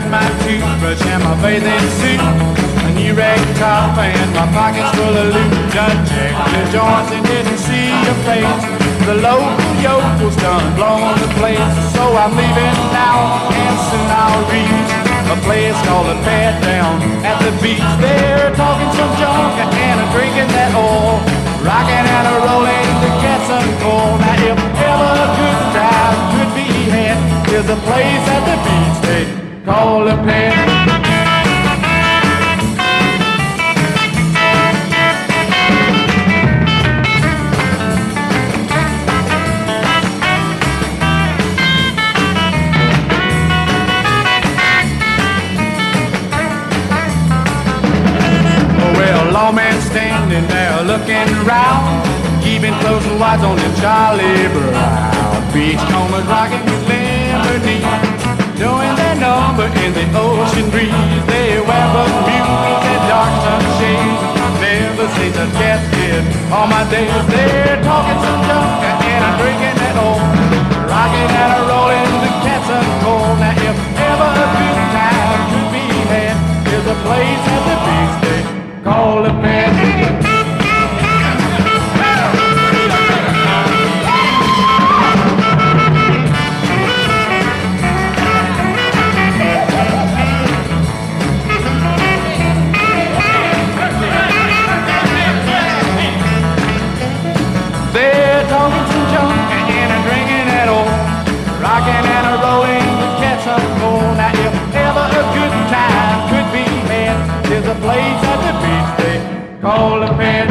my toothbrush and my bathing suit, a new rag top and my pockets full of loot. Done checked the joints and didn't see a face. The local yokels done blown the place, so I'm leaving now and soon I'll reach a place called the Pat down at the beach. They're talking some junk and a drinking that oil, rocking and a rolling to get some coal. Now if ever a good time could be had, there's a place at the beach they call the Pat. Lawman standing there looking round, keeping close and watch on the Charlie Brown. Beachcombers rocking with liberty, doing their number in the ocean breeze. They wear Bermudas and dark sunshades, never say the cat did. All my days they're talking some junk and I'm drinking that old, rocking and a rolling the cats up cold. Now if ever a good time could be had, there's a place at the beach they call the Pat. They're talking some junk and a drinking that old, rocking and a rolling the cats up cold. Now if ever a good time could be had, there's a place at the beach they call the Pat.